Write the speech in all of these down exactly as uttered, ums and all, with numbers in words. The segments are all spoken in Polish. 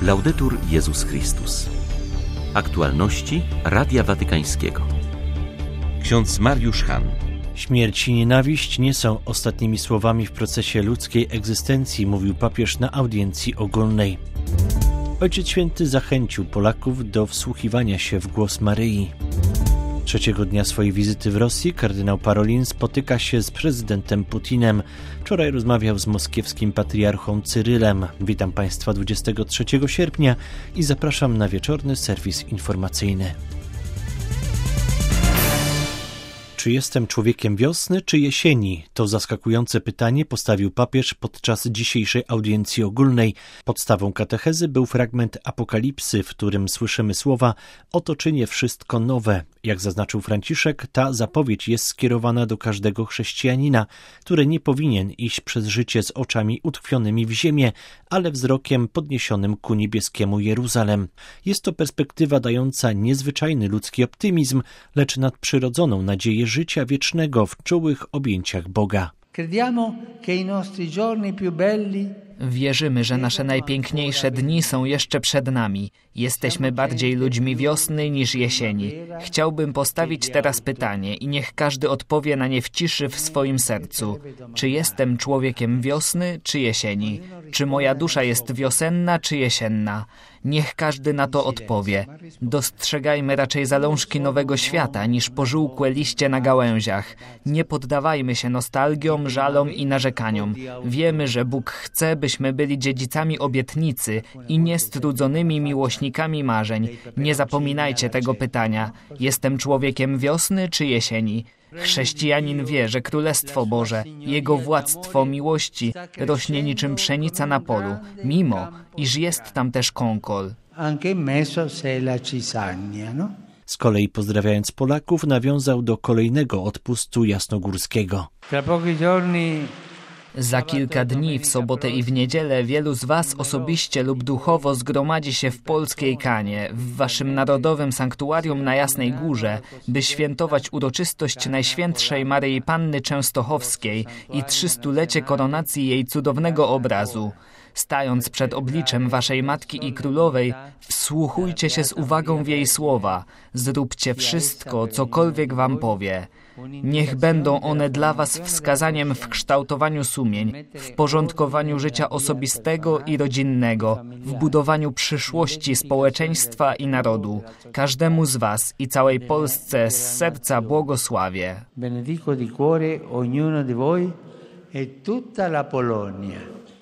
Laudetur Jezus Chrystus. Aktualności Radia Watykańskiego. Ksiądz Mariusz Hahn. Śmierć i nienawiść nie są ostatnimi słowami w procesie ludzkiej egzystencji, mówił papież na audiencji ogólnej. Ojciec Święty zachęcił Polaków do wsłuchiwania się w głos Maryi. Trzeciego dnia swojej wizyty w Rosji kardynał Parolin spotyka się z prezydentem Putinem. Wczoraj rozmawiał z moskiewskim patriarchą Cyrylem. Witam Państwa dwudziestego trzeciego sierpnia i zapraszam na wieczorny serwis informacyjny. Czy jestem człowiekiem wiosny czy jesieni? To zaskakujące pytanie postawił papież podczas dzisiejszej audiencji ogólnej. Podstawą katechezy był fragment Apokalipsy, w którym słyszymy słowa: oto czynię wszystko nowe. Jak zaznaczył Franciszek, ta zapowiedź jest skierowana do każdego chrześcijanina, który nie powinien iść przez życie z oczami utkwionymi w ziemię, ale wzrokiem podniesionym ku niebieskiemu Jeruzalem. Jest to perspektywa dająca niezwyczajny ludzki optymizm, lecz nadprzyrodzoną nadzieję życia wiecznego w czułych objęciach Boga. Crediamo che i nostri giorni più belli Wierzymy, że nasze najpiękniejsze dni są jeszcze przed nami. Jesteśmy bardziej ludźmi wiosny niż jesieni. Chciałbym postawić teraz pytanie i niech każdy odpowie na nie w ciszy w swoim sercu. Czy jestem człowiekiem wiosny czy jesieni? Czy moja dusza jest wiosenna czy jesienna? Niech każdy na to odpowie. Dostrzegajmy raczej zalążki nowego świata niż pożółkłe liście na gałęziach. Nie poddawajmy się nostalgiom, żalom i narzekaniom. Wiemy, że Bóg chce, byśmy byli dziedzicami obietnicy i niestrudzonymi miłośnikami marzeń. Nie zapominajcie tego pytania. Jestem człowiekiem wiosny czy jesieni? Chrześcijanin wie, że Królestwo Boże, Jego władztwo miłości rośnie niczym pszenica na polu, mimo iż jest tam też kąkol. Z kolei pozdrawiając Polaków, nawiązał do kolejnego odpustu jasnogórskiego. Za kilka dni, w sobotę i w niedzielę, wielu z was osobiście lub duchowo zgromadzi się w polskiej Kanie, w waszym narodowym sanktuarium na Jasnej Górze, by świętować uroczystość Najświętszej Maryi Panny Częstochowskiej i trzystulecie koronacji jej cudownego obrazu. Stając przed obliczem waszej Matki i Królowej, wsłuchujcie się z uwagą w jej słowa. Zróbcie wszystko, cokolwiek wam powie. Niech będą one dla was wskazaniem w kształtowaniu sumień, w porządkowaniu życia osobistego i rodzinnego, w budowaniu przyszłości społeczeństwa i narodu. Każdemu z was i całej Polsce z serca błogosławię. Benedico di cuore ognuno di voi e tutta la Polonia.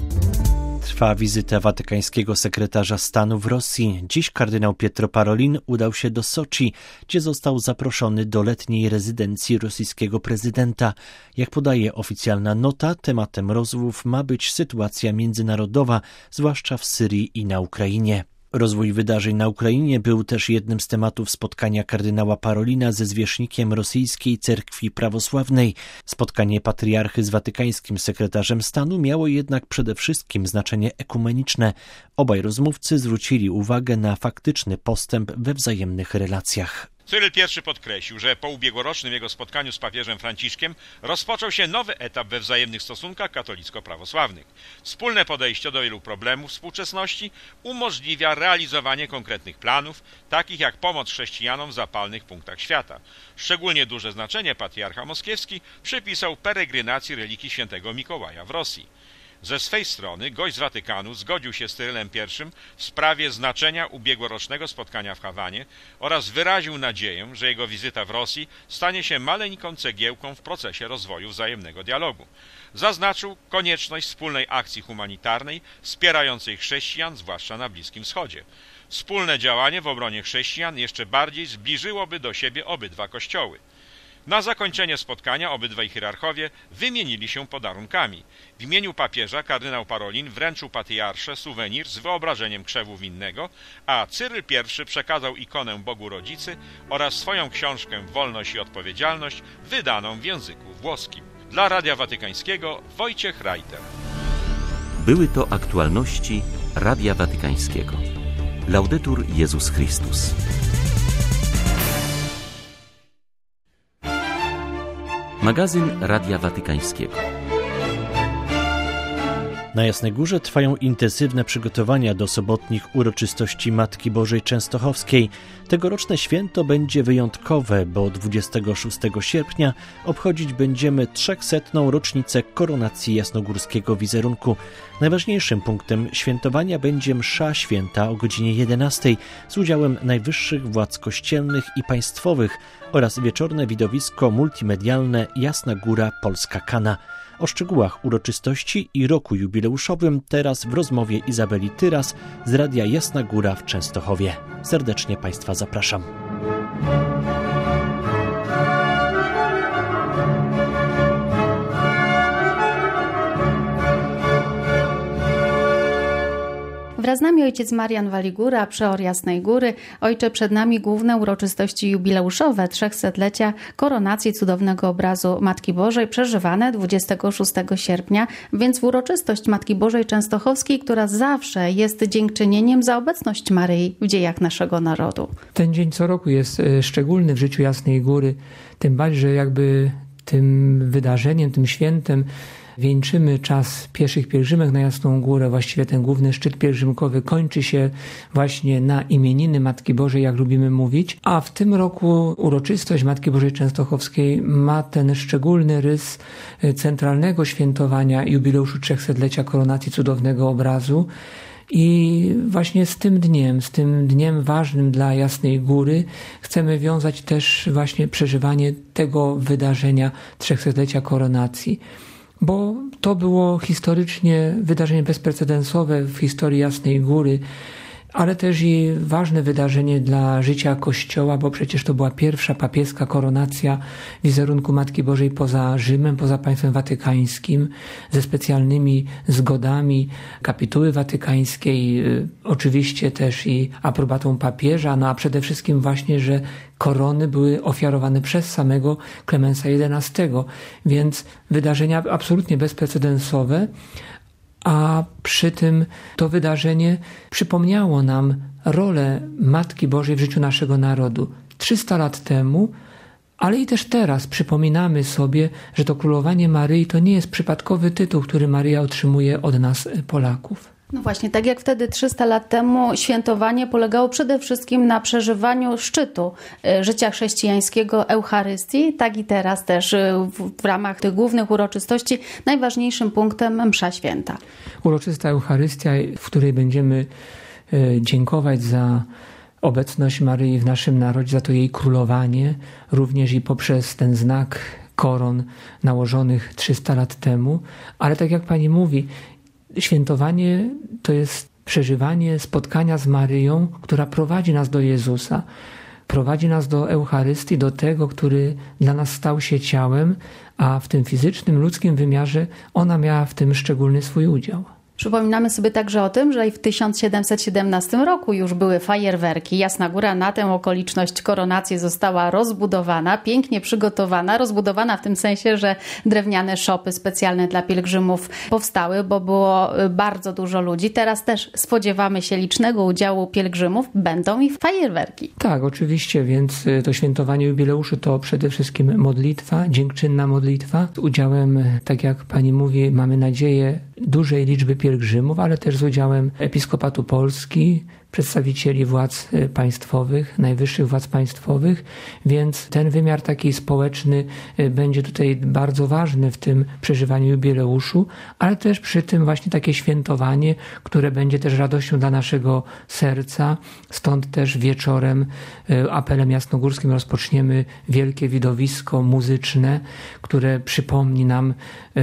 Trwa wizyta watykańskiego sekretarza stanu w Rosji. Dziś kardynał Pietro Parolin udał się do Soczi, gdzie został zaproszony do letniej rezydencji rosyjskiego prezydenta. Jak podaje oficjalna nota, tematem rozmów ma być sytuacja międzynarodowa, zwłaszcza w Syrii i na Ukrainie. Rozwój wydarzeń na Ukrainie był też jednym z tematów spotkania kardynała Parolina ze zwierzchnikiem rosyjskiej cerkwi prawosławnej. Spotkanie patriarchy z watykańskim sekretarzem stanu miało jednak przede wszystkim znaczenie ekumeniczne. Obaj rozmówcy zwrócili uwagę na faktyczny postęp we wzajemnych relacjach. Cyryl I podkreślił, że po ubiegłorocznym jego spotkaniu z papieżem Franciszkiem rozpoczął się nowy etap we wzajemnych stosunkach katolicko-prawosławnych. Wspólne podejście do wielu problemów współczesności umożliwia realizowanie konkretnych planów, takich jak pomoc chrześcijanom w zapalnych punktach świata. Szczególnie duże znaczenie patriarcha moskiewski przypisał peregrynacji relikii świętego Mikołaja w Rosji. Ze swej strony gość z Watykanu zgodził się z Cyrylem I w sprawie znaczenia ubiegłorocznego spotkania w Hawanie oraz wyraził nadzieję, że jego wizyta w Rosji stanie się maleńką cegiełką w procesie rozwoju wzajemnego dialogu. Zaznaczył konieczność wspólnej akcji humanitarnej wspierającej chrześcijan, zwłaszcza na Bliskim Wschodzie. Wspólne działanie w obronie chrześcijan jeszcze bardziej zbliżyłoby do siebie obydwa kościoły. Na zakończenie spotkania obydwaj hierarchowie wymienili się podarunkami. W imieniu papieża kardynał Parolin wręczył patriarsze suwenir z wyobrażeniem krzewu winnego, a Cyryl I przekazał ikonę Bogu Rodzicy oraz swoją książkę Wolność i Odpowiedzialność wydaną w języku włoskim. Dla Radia Watykańskiego Wojciech Reiter. Były to aktualności Radia Watykańskiego. Laudetur Jezus Chrystus. Magazyn Radia Watykańskiego. Na Jasnej Górze trwają intensywne przygotowania do sobotnich uroczystości Matki Bożej Częstochowskiej. Tegoroczne święto będzie wyjątkowe, bo dwudziestego szóstego sierpnia obchodzić będziemy trzechsetną rocznicę koronacji jasnogórskiego wizerunku. Najważniejszym punktem świętowania będzie msza święta o godzinie jedenastej z udziałem najwyższych władz kościelnych i państwowych oraz wieczorne widowisko multimedialne Jasna Góra Polska Kana. O szczegółach uroczystości i roku jubileuszowym teraz w rozmowie Izabeli Tyras z Radia Jasna Góra w Częstochowie. Serdecznie Państwa zapraszam. Wraz z nami ojciec Marian Waligura, przeor Jasnej Góry. Ojcze, przed nami główne uroczystości jubileuszowe trzechsetlecia koronacji cudownego obrazu Matki Bożej, przeżywane dwudziestego szóstego sierpnia, więc w uroczystość Matki Bożej Częstochowskiej, która zawsze jest dziękczynieniem za obecność Maryi w dziejach naszego narodu. Ten dzień co roku jest szczególny w życiu Jasnej Góry, tym bardziej, że jakby tym wydarzeniem, tym świętem wieńczymy czas pieszych pielgrzymek na Jasną Górę. Właściwie ten główny szczyt pielgrzymkowy kończy się właśnie na imieniny Matki Bożej, jak lubimy mówić. A w tym roku uroczystość Matki Bożej Częstochowskiej ma ten szczególny rys centralnego świętowania jubileuszu trzechsetlecia koronacji cudownego obrazu. I właśnie z tym dniem, z tym dniem ważnym dla Jasnej Góry chcemy wiązać też właśnie przeżywanie tego wydarzenia trzechsetlecia koronacji. Bo to było historycznie wydarzenie bezprecedensowe w historii Jasnej Góry, ale też i ważne wydarzenie dla życia Kościoła, bo przecież to była pierwsza papieska koronacja wizerunku Matki Bożej poza Rzymem, poza państwem watykańskim, ze specjalnymi zgodami kapituły watykańskiej, oczywiście też i aprobatą papieża, no a przede wszystkim właśnie, że korony były ofiarowane przez samego Klemensa jedenastego, więc wydarzenia absolutnie bezprecedensowe. A przy tym to wydarzenie przypomniało nam rolę Matki Bożej w życiu naszego narodu. trzysta lat temu, ale i też teraz przypominamy sobie, że to królowanie Maryi to nie jest przypadkowy tytuł, który Maryja otrzymuje od nas, Polaków. No właśnie, tak jak wtedy trzysta lat temu świętowanie polegało przede wszystkim na przeżywaniu szczytu życia chrześcijańskiego Eucharystii, tak i teraz też w, w ramach tych głównych uroczystości najważniejszym punktem msza święta. Uroczysta Eucharystia, w której będziemy dziękować za obecność Maryi w naszym narodzie, za to jej królowanie, również i poprzez ten znak koron nałożonych trzysta lat temu, ale tak jak pani mówi, świętowanie to jest przeżywanie spotkania z Maryją, która prowadzi nas do Jezusa, prowadzi nas do Eucharystii, do tego, który dla nas stał się ciałem, a w tym fizycznym, ludzkim wymiarze ona miała w tym szczególny swój udział. Przypominamy sobie także o tym, że i w tysiąc siedemset siedemnastym roku już były fajerwerki. Jasna Góra na tę okoliczność koronacji została rozbudowana, pięknie przygotowana, rozbudowana w tym sensie, że drewniane szopy specjalne dla pielgrzymów powstały, bo było bardzo dużo ludzi. Teraz też spodziewamy się licznego udziału pielgrzymów, będą i fajerwerki. Tak, oczywiście, więc to świętowanie jubileuszu to przede wszystkim modlitwa, dziękczynna modlitwa. Z udziałem, tak jak pani mówi, mamy nadzieję, dużej liczby pielgrzymów, ale też z udziałem Episkopatu Polski, przedstawicieli władz państwowych, najwyższych władz państwowych, więc ten wymiar taki społeczny będzie tutaj bardzo ważny w tym przeżywaniu jubileuszu, ale też przy tym właśnie takie świętowanie, które będzie też radością dla naszego serca. Stąd też wieczorem apelem jasnogórskim rozpoczniemy wielkie widowisko muzyczne, które przypomni nam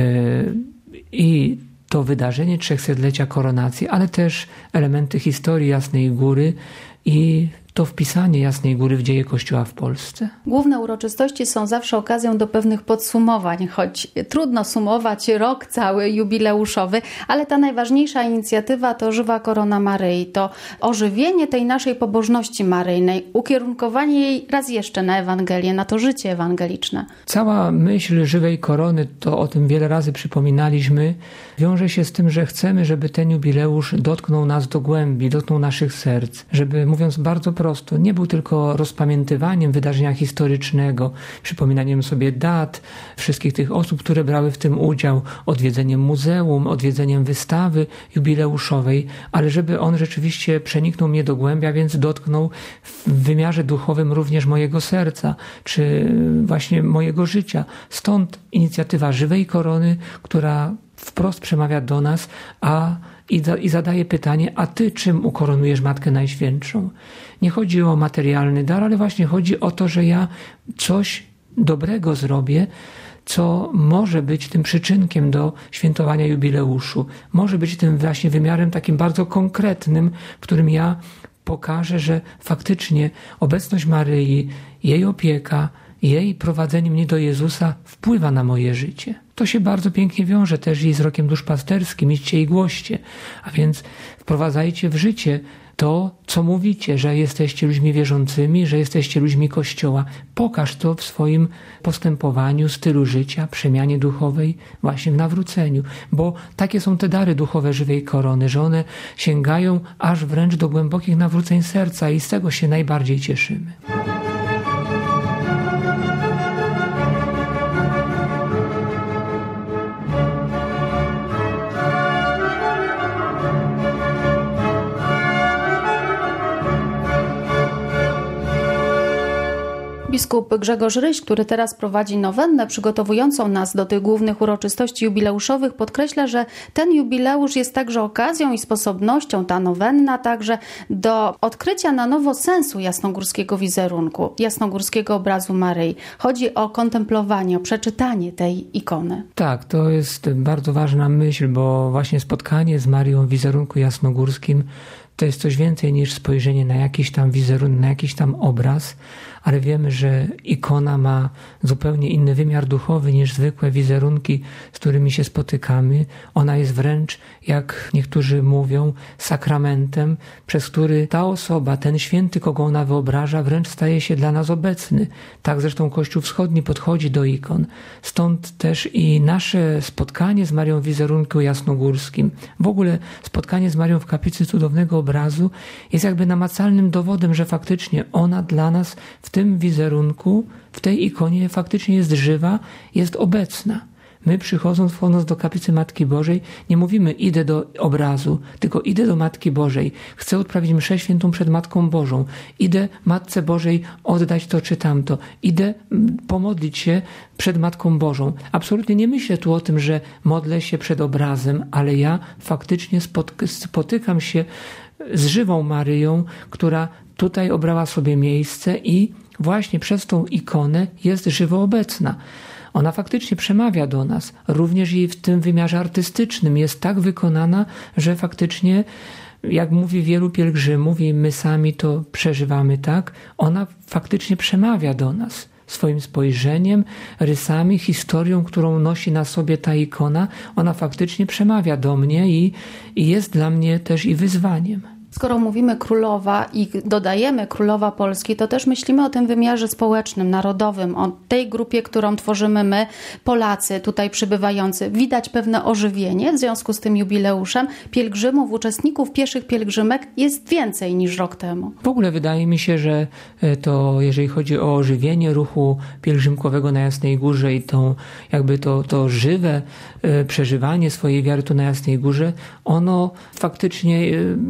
i to wydarzenie trzechsetlecia koronacji, ale też elementy historii Jasnej Góry i to wpisanie Jasnej Góry w dzieje Kościoła w Polsce. Główne uroczystości są zawsze okazją do pewnych podsumowań, choć trudno sumować rok cały jubileuszowy, ale ta najważniejsza inicjatywa to Żywa Korona Maryi, to ożywienie tej naszej pobożności maryjnej, ukierunkowanie jej raz jeszcze na Ewangelię, na to życie ewangeliczne. Cała myśl Żywej Korony, to o tym wiele razy przypominaliśmy, wiąże się z tym, że chcemy, żeby ten jubileusz dotknął nas do głębi, dotknął naszych serc, żeby, mówiąc bardzo prosto. Nie był tylko rozpamiętywaniem wydarzenia historycznego, przypominaniem sobie dat, wszystkich tych osób, które brały w tym udział, odwiedzeniem muzeum, odwiedzeniem wystawy jubileuszowej, ale żeby on rzeczywiście przeniknął mnie do głębia, więc dotknął w wymiarze duchowym również mojego serca, czy właśnie mojego życia. Stąd inicjatywa Żywej Korony, która wprost przemawia do nas, a i, da, i zadaje pytanie, a ty czym ukoronujesz Matkę Najświętszą? Nie chodzi o materialny dar, ale właśnie chodzi o to, że ja coś dobrego zrobię, co może być tym przyczynkiem do świętowania jubileuszu. Może być tym właśnie wymiarem takim bardzo konkretnym, w którym ja pokażę, że faktycznie obecność Maryi, jej opieka, jej prowadzenie mnie do Jezusa wpływa na moje życie. To się bardzo pięknie wiąże też i z rokiem duszpasterskim, idźcie i głoście. A więc wprowadzajcie w życie to, co mówicie, że jesteście ludźmi wierzącymi, że jesteście ludźmi Kościoła. Pokaż to w swoim postępowaniu, stylu życia, przemianie duchowej, właśnie w nawróceniu. Bo takie są te dary duchowe Żywej Korony, że one sięgają aż wręcz do głębokich nawróceń serca i z tego się najbardziej cieszymy. Biskup Grzegorz Ryś, który teraz prowadzi nowennę przygotowującą nas do tych głównych uroczystości jubileuszowych, podkreśla, że ten jubileusz jest także okazją i sposobnością, ta nowenna także, do odkrycia na nowo sensu jasnogórskiego wizerunku, jasnogórskiego obrazu Maryi. Chodzi o kontemplowanie, o przeczytanie tej ikony. Tak, to jest bardzo ważna myśl, bo właśnie spotkanie z Marią w wizerunku jasnogórskim to jest coś więcej niż spojrzenie na jakiś tam wizerunek, na jakiś tam obraz, ale wiemy, że ikona ma zupełnie inny wymiar duchowy niż zwykłe wizerunki, z którymi się spotykamy. Ona jest wręcz, jak niektórzy mówią, sakramentem, przez który ta osoba, ten święty, kogo ona wyobraża, wręcz staje się dla nas obecny. Tak zresztą Kościół Wschodni podchodzi do ikon. Stąd też i nasze spotkanie z Marią w wizerunku jasnogórskim, w ogóle spotkanie z Marią w kaplicy cudownego obrazu jest jakby namacalnym dowodem, że faktycznie ona dla nas w tym wizerunku, w tej ikonie faktycznie jest żywa, jest obecna. My przychodząc, wchodząc do kaplicy Matki Bożej, nie mówimy idę do obrazu, tylko idę do Matki Bożej. Chcę odprawić mszę świętą przed Matką Bożą. Idę Matce Bożej oddać to czy tamto. Idę pomodlić się przed Matką Bożą. Absolutnie nie myślę tu o tym, że modlę się przed obrazem, ale ja faktycznie spotykam się z żywą Maryją, która tutaj obrała sobie miejsce i właśnie przez tą ikonę jest żywo obecna. Ona faktycznie przemawia do nas. Również i w tym wymiarze artystycznym jest tak wykonana, że faktycznie, jak mówi wielu pielgrzymów i my sami to przeżywamy tak, ona faktycznie przemawia do nas. Swoim spojrzeniem, rysami, historią, którą nosi na sobie ta ikona, ona faktycznie przemawia do mnie i, i jest dla mnie też i wyzwaniem. Skoro mówimy królowa i dodajemy królowa Polski, to też myślimy o tym wymiarze społecznym, narodowym, o tej grupie, którą tworzymy my, Polacy tutaj przybywający. Widać pewne ożywienie w związku z tym jubileuszem. Pielgrzymów, uczestników pieszych pielgrzymek jest więcej niż rok temu. W ogóle wydaje mi się, że to, jeżeli chodzi o ożywienie ruchu pielgrzymkowego na Jasnej Górze i tą, jakby to, to żywe przeżywanie swojej wiary tu na Jasnej Górze, ono faktycznie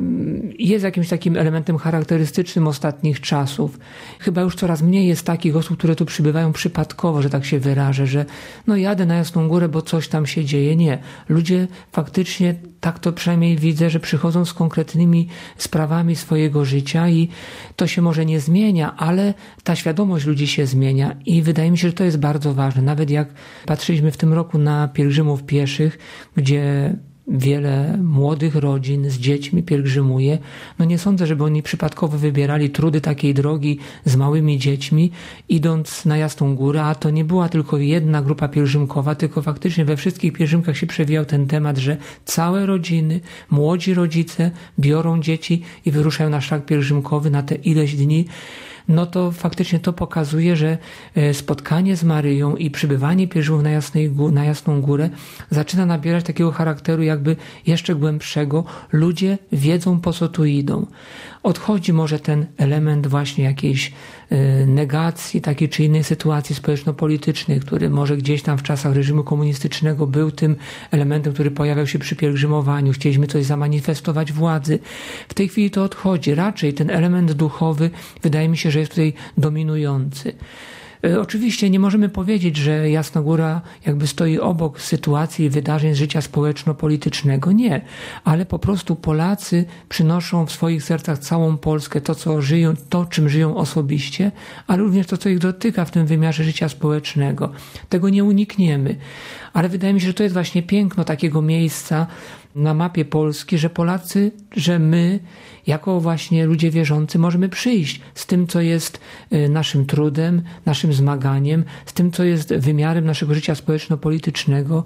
jest jakimś takim elementem charakterystycznym ostatnich czasów. Chyba już coraz mniej jest takich osób, które tu przybywają przypadkowo, że tak się wyrażę, że no jadę na Jasną Górę, bo coś tam się dzieje. Nie. Ludzie faktycznie, tak to przynajmniej widzę, że przychodzą z konkretnymi sprawami swojego życia i to się może nie zmienia, ale ta świadomość ludzi się zmienia i wydaje mi się, że to jest bardzo ważne. Nawet jak patrzyliśmy w tym roku na pielgrzymów pieszych, gdzie wiele młodych rodzin z dziećmi pielgrzymuje. No nie sądzę, żeby oni przypadkowo wybierali trudy takiej drogi z małymi dziećmi, idąc na Jasną Górę, a to nie była tylko jedna grupa pielgrzymkowa, tylko faktycznie we wszystkich pielgrzymkach się przewijał ten temat, że całe rodziny, młodzi rodzice biorą dzieci i wyruszają na szlak pielgrzymkowy na te ileś dni. no to faktycznie to pokazuje, że spotkanie z Maryją i przybywanie pielgrzymów na, Jasnej, na Jasną Górę zaczyna nabierać takiego charakteru jakby jeszcze głębszego. Ludzie wiedzą, po co tu idą. Odchodzi może ten element właśnie jakiejś negacji takiej czy innej sytuacji społeczno-politycznej, który może gdzieś tam w czasach reżimu komunistycznego był tym elementem, który pojawiał się przy pielgrzymowaniu. Chcieliśmy coś zamanifestować władzy. W tej chwili to odchodzi. Raczej ten element duchowy wydaje mi się, że jest tutaj dominujący. Oczywiście nie możemy powiedzieć, że Jasna Góra jakby stoi obok sytuacji i wydarzeń z życia społeczno-politycznego. Nie, ale po prostu Polacy przynoszą w swoich sercach całą Polskę, to co żyją, to czym żyją osobiście, ale również to, co ich dotyka w tym wymiarze życia społecznego. Tego nie unikniemy. Ale wydaje mi się, że to jest właśnie piękno takiego miejsca na mapie Polski, że Polacy, że my, jako właśnie ludzie wierzący, możemy przyjść z tym, co jest naszym trudem, naszym zmaganiem, z tym, co jest wymiarem naszego życia społeczno-politycznego.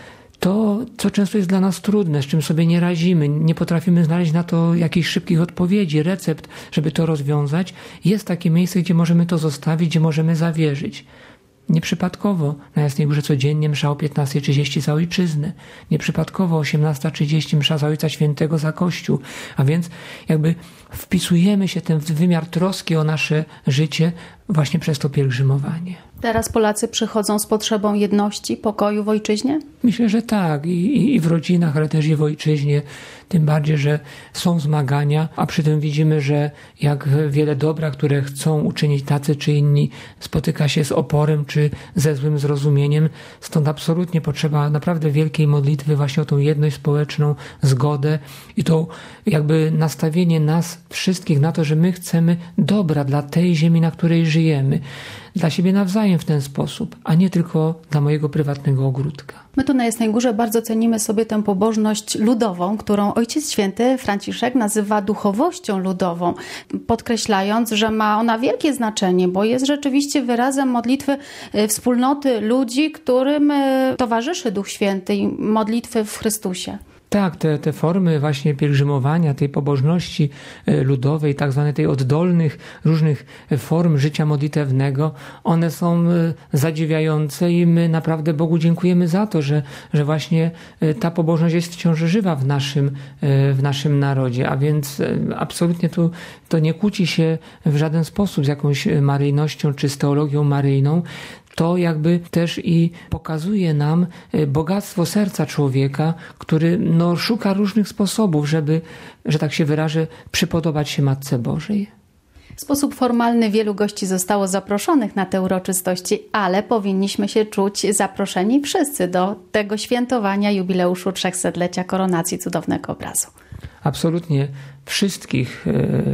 To, co często jest dla nas trudne, z czym sobie nie radzimy, nie potrafimy znaleźć na to jakichś szybkich odpowiedzi, recept, żeby to rozwiązać, jest takie miejsce, gdzie możemy to zostawić, gdzie możemy zawierzyć. Nieprzypadkowo na Jasnej Górze codziennie msza o piętnasta trzydzieści za ojczyznę. Nieprzypadkowo o osiemnasta trzydzieści msza za Ojca Świętego za Kościół. A więc jakby wpisujemy się ten wymiar troski o nasze życie właśnie przez to pielgrzymowanie. Teraz Polacy przychodzą z potrzebą jedności, pokoju w ojczyźnie? Myślę, że tak. I, i w rodzinach, ale też i w ojczyźnie. Tym bardziej, że są zmagania, a przy tym widzimy, że jak wiele dobra, które chcą uczynić tacy czy inni, spotyka się z oporem czy ze złym zrozumieniem. Stąd absolutnie potrzeba naprawdę wielkiej modlitwy właśnie o tą jedność społeczną, zgodę i to jakby nastawienie nas wszystkich na to, że my chcemy dobra dla tej ziemi, na której żyjemy. Dla siebie nawzajem w ten sposób, a nie tylko dla mojego prywatnego ogródka. My tu na Jasnej Górze bardzo cenimy sobie tę pobożność ludową, którą Ojciec Święty Franciszek nazywa duchowością ludową, podkreślając, że ma ona wielkie znaczenie, bo jest rzeczywiście wyrazem modlitwy wspólnoty ludzi, którym towarzyszy Duch Święty i modlitwy w Chrystusie. Tak, te, te formy właśnie pielgrzymowania, tej pobożności ludowej, tak zwanej tej oddolnych różnych form życia modlitewnego, one są zadziwiające i my naprawdę Bogu dziękujemy za to, że, że właśnie ta pobożność jest wciąż żywa w naszym, w naszym narodzie, a więc absolutnie tu to nie kłóci się w żaden sposób z jakąś maryjnością czy z teologią maryjną. To jakby też i pokazuje nam bogactwo serca człowieka, który no, szuka różnych sposobów, żeby, że tak się wyrażę, przypodobać się Matce Bożej. W sposób formalny wielu gości zostało zaproszonych na te uroczystości, ale powinniśmy się czuć zaproszeni wszyscy do tego świętowania jubileuszu trzechsetlecia koronacji cudownego obrazu. Absolutnie wszystkich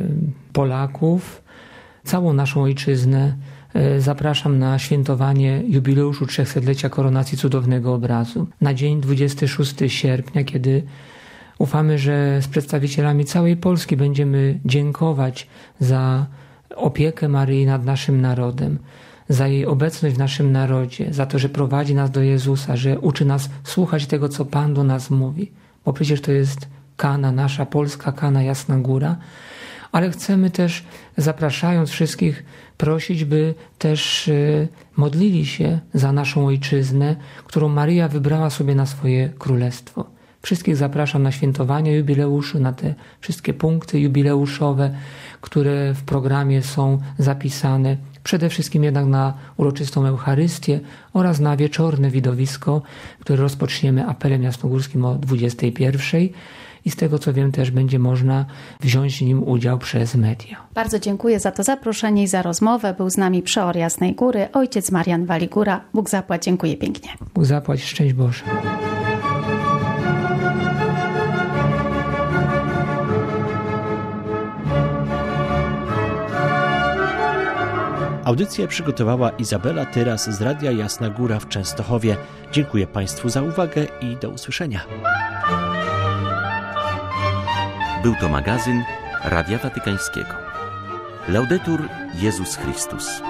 Polaków, całą naszą ojczyznę zapraszam na świętowanie jubileuszu trzechsetlecia koronacji cudownego obrazu. Na dzień dwudziestego szóstego sierpnia, kiedy ufamy, że z przedstawicielami całej Polski będziemy dziękować za opiekę Maryi nad naszym narodem, za jej obecność w naszym narodzie, za to, że prowadzi nas do Jezusa, że uczy nas słuchać tego, co Pan do nas mówi. Bo przecież to jest Kana, nasza polska Kana, Jasna Góra. Ale chcemy też, zapraszając wszystkich, prosić, by też modlili się za naszą ojczyznę, którą Maryja wybrała sobie na swoje królestwo. Wszystkich zapraszam na świętowanie jubileuszu, na te wszystkie punkty jubileuszowe, które w programie są zapisane. Przede wszystkim jednak na uroczystą Eucharystię oraz na wieczorne widowisko, które rozpoczniemy apelem jasnogórskim o dwudziestej pierwszej. I z tego, co wiem, też będzie można wziąć w nim udział przez media. Bardzo dziękuję za to zaproszenie i za rozmowę. Był z nami przeor Jasnej Góry, ojciec Marian Waligura. Bóg zapłać, dziękuję pięknie. Bóg zapłać, szczęść Boże. Audycję przygotowała Izabela Tyras z Radia Jasna Góra w Częstochowie. Dziękuję Państwu za uwagę i do usłyszenia. Był to magazyn Radia Watykańskiego. Laudetur Jezus Chrystus.